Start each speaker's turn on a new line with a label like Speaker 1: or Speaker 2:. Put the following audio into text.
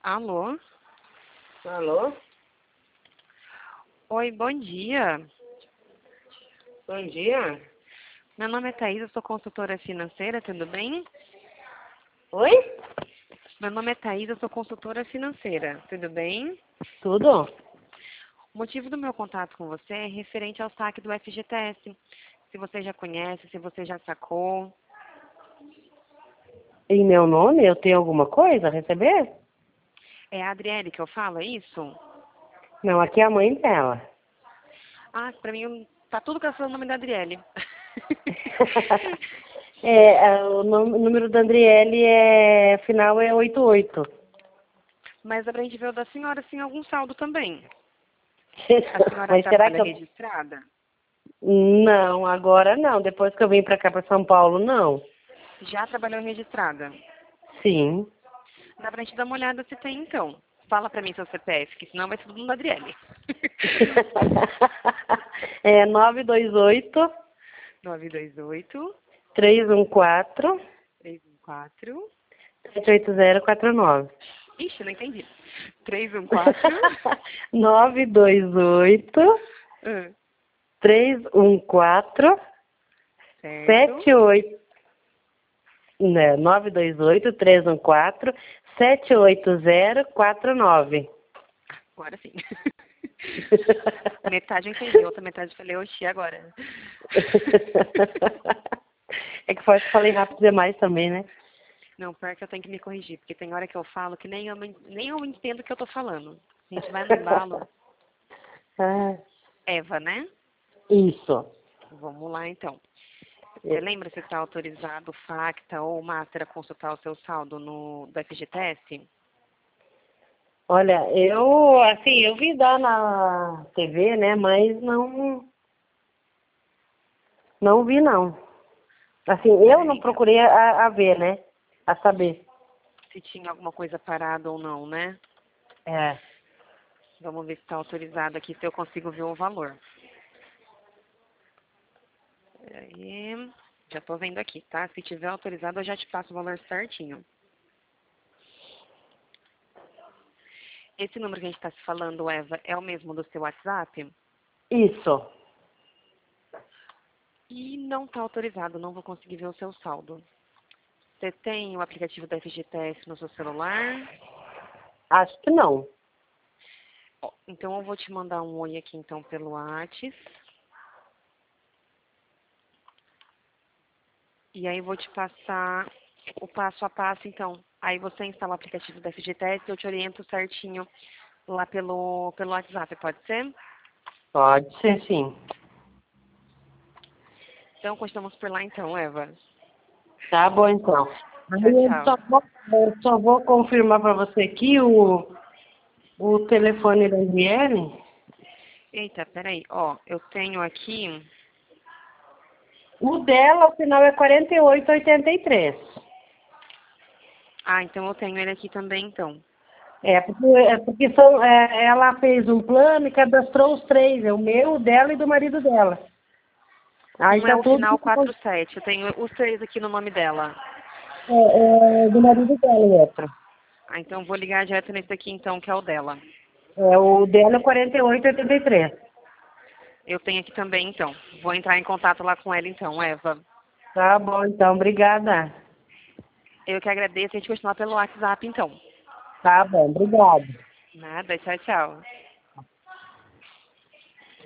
Speaker 1: Alô?
Speaker 2: Alô?
Speaker 1: Oi, bom dia.
Speaker 2: Bom dia.
Speaker 1: Meu nome é Thaís, eu sou consultora financeira, tudo bem?
Speaker 2: Oi?
Speaker 1: Meu nome é Thaís, eu sou consultora financeira, tudo bem?
Speaker 2: Tudo?
Speaker 1: O motivo do meu contato com você é referente ao saque do FGTS. Se você já conhece, se você já sacou.
Speaker 2: Em meu nome, eu tenho alguma coisa a receber?
Speaker 1: É a Adriele que eu falo, é isso?
Speaker 2: Não, aqui é a mãe dela.
Speaker 1: Ah, pra mim tá tudo com o nome da Adriele.
Speaker 2: O número da Andriele final é 88.
Speaker 1: Mas a gente ver o da senhora sim algum saldo também. A senhora
Speaker 2: Mas será
Speaker 1: trabalha
Speaker 2: que eu...
Speaker 1: registrada?
Speaker 2: Não, agora não. Depois que eu vim pra cá, pra São Paulo, não.
Speaker 1: Já trabalhou registrada?
Speaker 2: Sim.
Speaker 1: Dá pra gente dar uma olhada se tem então. Fala pra mim seu CPF, que senão vai ser tudo da Adriele.
Speaker 2: É 928
Speaker 1: 928
Speaker 2: 314
Speaker 1: 314.
Speaker 2: 78049.
Speaker 1: Ixi, não entendi. 314.
Speaker 2: 928
Speaker 1: Ah,
Speaker 2: 314
Speaker 1: certo.
Speaker 2: 78, né, 928 314 78049.
Speaker 1: Agora sim. Metade eu entendi, outra metade eu falei, oxi, agora.
Speaker 2: É que foi que falei rápido demais também, né?
Speaker 1: Não, pior que eu tenho que me corrigir, porque tem hora que eu falo que nem eu entendo o que eu tô falando. A gente vai no embalo.
Speaker 2: Ah,
Speaker 1: Eva, né?
Speaker 2: isso.
Speaker 1: Vamos lá então. Você lembra se está autorizado o Facta ou o Master a consultar o seu saldo do FGTS?
Speaker 2: Olha, eu vi dar na TV, né? Mas não vi, não. Assim, eu não
Speaker 1: Peraí,
Speaker 2: procurei a ver, né? A saber.
Speaker 1: se tinha alguma coisa parada ou não, né?
Speaker 2: É.
Speaker 1: Vamos ver se está autorizado aqui, se eu consigo ver o valor. Peraí, já estou vendo aqui, tá? Se tiver autorizado, eu já te passo o valor certinho. Esse número que a gente está se falando, Eva, é o mesmo do seu WhatsApp?
Speaker 2: Isso.
Speaker 1: E não está autorizado, não vou conseguir ver o seu saldo. Você tem o aplicativo da FGTS no seu celular?
Speaker 2: Acho que não.
Speaker 1: Ó, então eu vou te mandar um oi aqui então pelo WhatsApp. E aí vou te passar o passo a passo então. Aí você instala o aplicativo da FGTS e eu te oriento certinho lá pelo WhatsApp, pode ser?
Speaker 2: Pode ser, sim.
Speaker 1: Então continuamos por lá então, Eva.
Speaker 2: Tá bom, então. Aí
Speaker 1: Tchau, tchau.
Speaker 2: eu só vou confirmar para você aqui o telefone da Adriele.
Speaker 1: Eita, peraí. Ó, eu tenho aqui.
Speaker 2: O dela, o final é 4883.
Speaker 1: Ah, então eu tenho ele aqui também então.
Speaker 2: Porque ela fez um plano e cadastrou os três. É o meu, o dela e do marido dela. Aí
Speaker 1: Um é
Speaker 2: tá
Speaker 1: o
Speaker 2: tudo
Speaker 1: final 47. Eu tenho os três aqui no nome dela.
Speaker 2: do marido dela, o outro.
Speaker 1: Ah, então eu vou ligar direto nesse aqui então, que é o dela.
Speaker 2: O dela é 4883.
Speaker 1: Eu tenho aqui também então. Vou entrar em contato lá com ela então, Eva.
Speaker 2: Tá bom, então. Obrigada.
Speaker 1: Eu que agradeço. A gente continua pelo WhatsApp então.
Speaker 2: Tá bom, obrigada.
Speaker 1: Nada, tchau, tchau.